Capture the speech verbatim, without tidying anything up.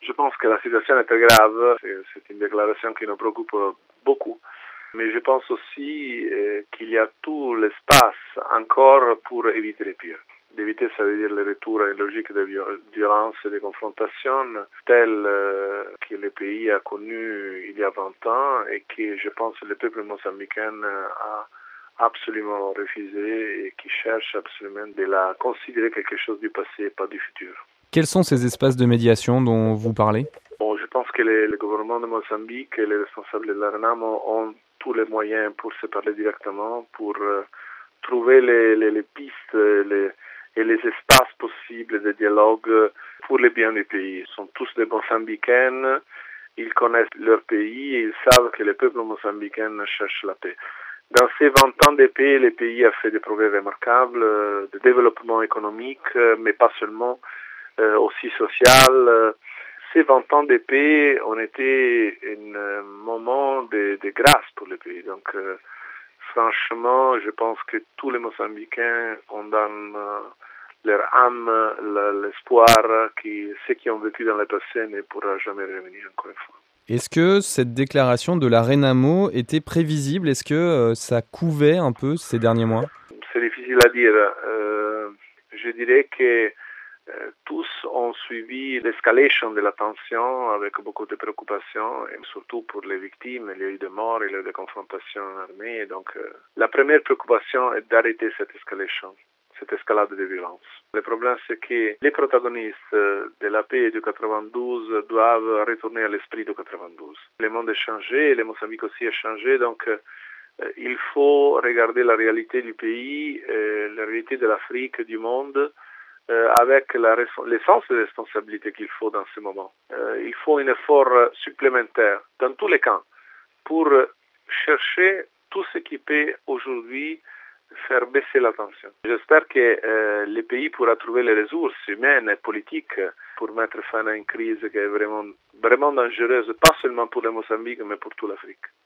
Je pense que la situation est très grave. C'est une déclaration qui nous préoccupe beaucoup. Mais je pense aussi qu'il y a tout l'espace encore pour éviter le pire. D'éviter, ça veut dire le retour à une logique de violence et de confrontation telle que le pays a connue il y a vingt ans et que je pense que le peuple mozambicain a absolument refusé et qui cherche absolument de la considérer quelque chose du passé et pas du futur. Quels sont ces espaces de médiation dont vous parlez ? Bon, je pense que le, le gouvernement de Mozambique et les responsables de la RENAMO ont tous les moyens pour se parler directement, pour euh, trouver les, les, les pistes les, et les espaces possibles de dialogue pour le bien du pays. Ils sont tous des Mozambicains, ils connaissent leur pays et ils savent que le peuple mozambicain cherche la paix. Dans ces vingt ans de paix, le pays a fait des progrès remarquables, de développement économique, mais pas seulement, euh, aussi social. Ces vingt ans de paix ont été un moment de, de grâce pour le pays. Donc, euh, franchement, je pense que tous les Mozambicains ont dans euh, leur âme l'espoir que ce qu'ils ont vécu dans le passé ne pourra jamais revenir encore une fois. Est-ce que cette déclaration de la RENAMO était prévisible ? Est-ce que euh, ça couvait un peu ces derniers mois ? C'est difficile à dire. Euh, je dirais que euh, tous ont suivi l'escalation de la tension avec beaucoup de préoccupations, et surtout pour les victimes. Il y a eu des morts, il y a eu des confrontations armées. Donc, euh, la première préoccupation est d'arrêter cette escalation, cette escalade de violence. Le problème, c'est que les protagonistes de la paix du quatre-vingt-douze doivent retourner à l'esprit du quatre-vingt-douze. Le monde a changé, le Mozambique aussi a changé, donc euh, il faut regarder la réalité du pays, euh, la réalité de l'Afrique, du monde, euh, avec la, le sens de responsabilité qu'il faut dans ce moment. Euh, il faut un effort supplémentaire dans tous les cas pour chercher tout ce qui peut aujourd'hui faire baisser la tension. J'espère que euh, le pays pourra trouver les ressources humaines et politiques pour mettre fin à une crise qui est vraiment, vraiment dangereuse, pas seulement pour le Mozambique, mais pour toute l'Afrique.